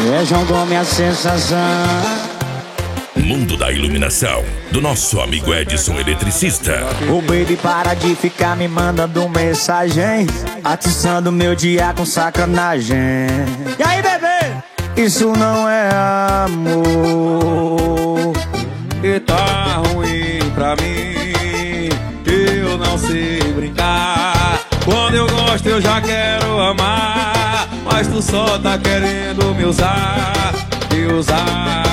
É João Gomes a sensação. Mundo da iluminação, do nosso amigo Edson Eletricista. O baby para de ficar me mandando mensagem, atiçando meu dia com sacanagem. E aí, bebê? Isso não é amor. E tá ruim pra mim, eu não sei brincar. Quando eu gosto eu já quero amar, mas tu só tá querendo me usar, me usar.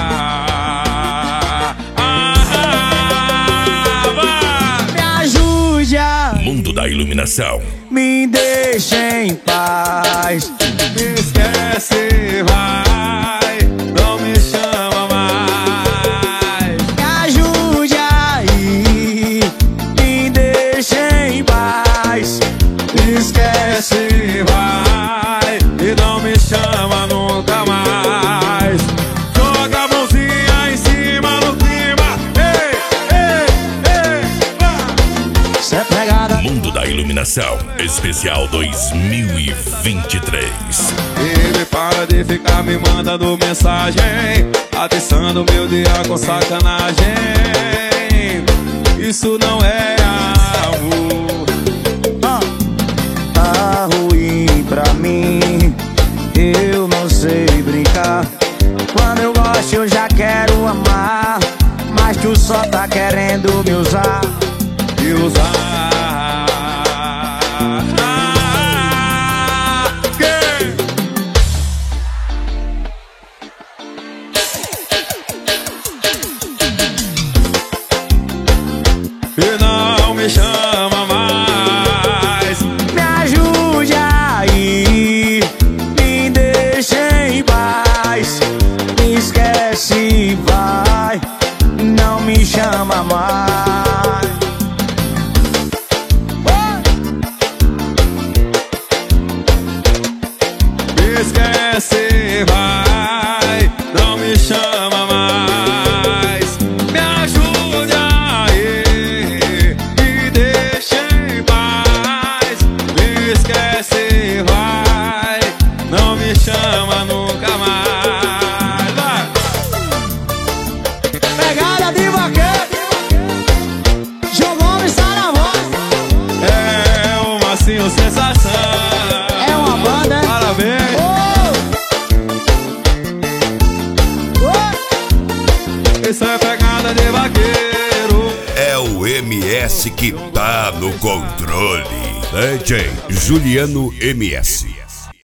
Mundo da iluminação. Me deixa em paz. Me esquece, vai, não me chama mais. Me ajude aí, me deixa em paz. Me esquece, vai, e não me chama nunca mais. Joga a mãozinha em cima do clima. Ei, ei, ei, vai. Cê é pegada. Mundo da iluminação, especial 2023. Ele para de ficar me mandando mensagem, atiçando meu dia com sacanagem. Isso não é amor. Tá ruim pra mim, eu não sei brincar. Quando eu gosto eu já quero amar, mas tu só tá querendo me usar, Me usar. E não me chama mais. me ajude aí, me deixa em paz. Me esquece, vai, não me chama mais. Me esquece, vai, não me chama mais. Me ajude aí, me deixa em paz. Me esquece, vai, não me chama nunca mais. Vai. Pegada de vaqueiro, João Gomes tá na voz. É uma sim, sensação. É uma banda, hein? Parabéns. Isso é pegada de vaqueiro. É o MS que tá no controle. DJ Juliano MS.